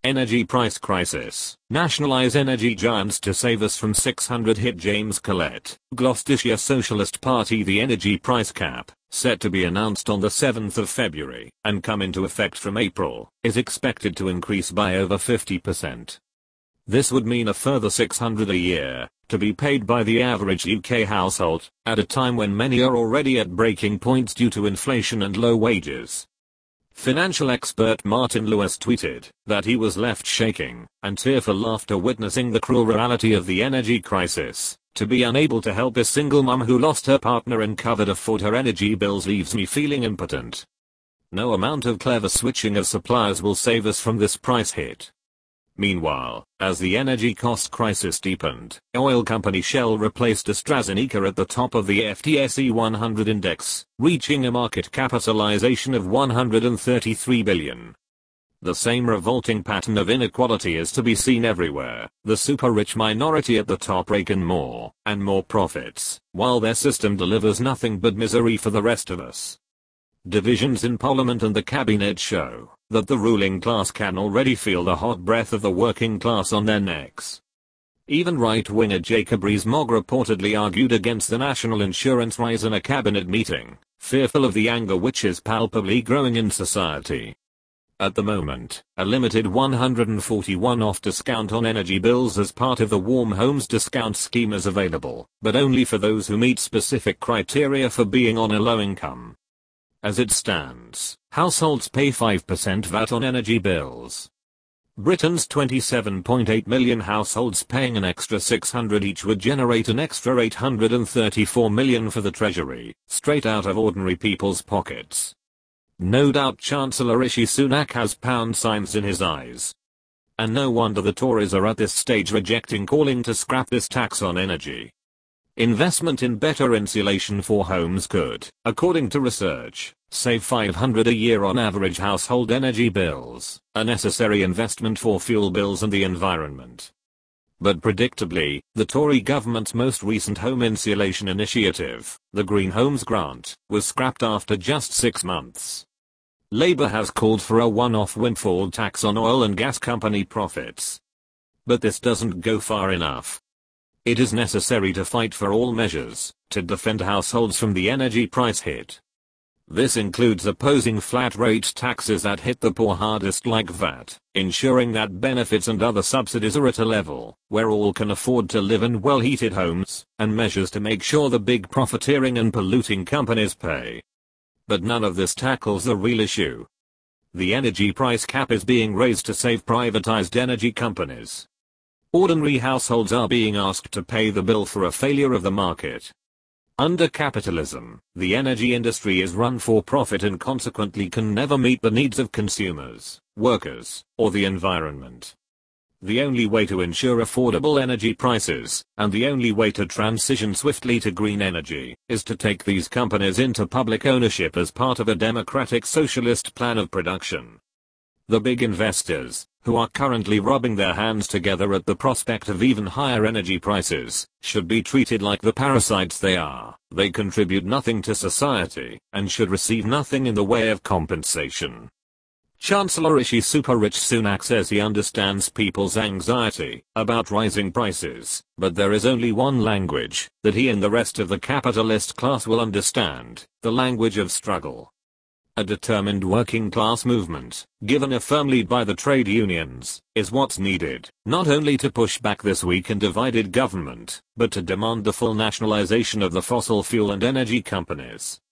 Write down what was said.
Energy price crisis. Nationalize energy giants to save us from 600 hit James Collett. Gloucestershire Socialist Party. The energy price cap, set to be announced on the 7th of February and come into effect from April, is expected to increase by over 50%. This would mean a further £600 a year, to be paid by the average UK household, at a time when many are already at breaking points due to inflation and low wages. Financial expert Martin Lewis tweeted that he was left shaking and tearful after witnessing the cruel reality of the energy crisis. To be unable to help a single mum who lost her partner and covered afford her energy bills leaves me feeling impotent. No amount of clever switching of suppliers will save us from this price hit. Meanwhile, as the energy cost crisis deepened, oil company Shell replaced AstraZeneca at the top of the FTSE 100 index, reaching a market capitalization of $133 billion. The same revolting pattern of inequality is to be seen everywhere. The super-rich minority at the top rake in more and more profits, while their system delivers nothing but misery for the rest of us. Divisions in Parliament and the Cabinet show that the ruling class can already feel the hot breath of the working class on their necks. Even right-winger Jacob Rees-Mogg reportedly argued against the national insurance rise in a cabinet meeting, fearful of the anger which is palpably growing in society. At the moment, a limited £141 off discount on energy bills as part of the Warm Homes discount scheme is available, but only for those who meet specific criteria for being on a low income. As it stands, households pay 5% VAT on energy bills. Britain's 27.8 million households paying an extra £600 each would generate an extra £834 million for the Treasury, straight out of ordinary people's pockets. No doubt Chancellor Rishi Sunak has pound signs in his eyes. And no wonder the Tories are at this stage rejecting calling to scrap this tax on energy. Investment in better insulation for homes could, according to research, save £500 a year on average household energy bills, a necessary investment for fuel bills and the environment. But predictably, the Tory government's most recent home insulation initiative, the Green Homes Grant, was scrapped after just 6 months. Labour has called for a one-off windfall tax on oil and gas company profits. But this doesn't go far enough. It is necessary to fight for all measures to defend households from the energy price hit. This includes opposing flat-rate taxes that hit the poor hardest like VAT, ensuring that benefits and other subsidies are at a level where all can afford to live in well-heated homes, and measures to make sure the big profiteering and polluting companies pay. But none of this tackles the real issue. The energy price cap is being raised to save privatized energy companies. Ordinary households are being asked to pay the bill for a failure of the market. Under capitalism, the energy industry is run for profit and consequently can never meet the needs of consumers, workers, or the environment. The only way to ensure affordable energy prices, and the only way to transition swiftly to green energy, is to take these companies into public ownership as part of a democratic socialist plan of production. The big investors, who are currently rubbing their hands together at the prospect of even higher energy prices, should be treated like the parasites they are. They contribute nothing to society, and should receive nothing in the way of compensation. Chancellor Rishi Super-Rich Sunak says he understands people's anxiety about rising prices, but there is only one language that he and the rest of the capitalist class will understand: the language of struggle. A determined working class movement, given a firm lead by the trade unions, is what's needed, not only to push back this weak and divided government, but to demand the full nationalization of the fossil fuel and energy companies.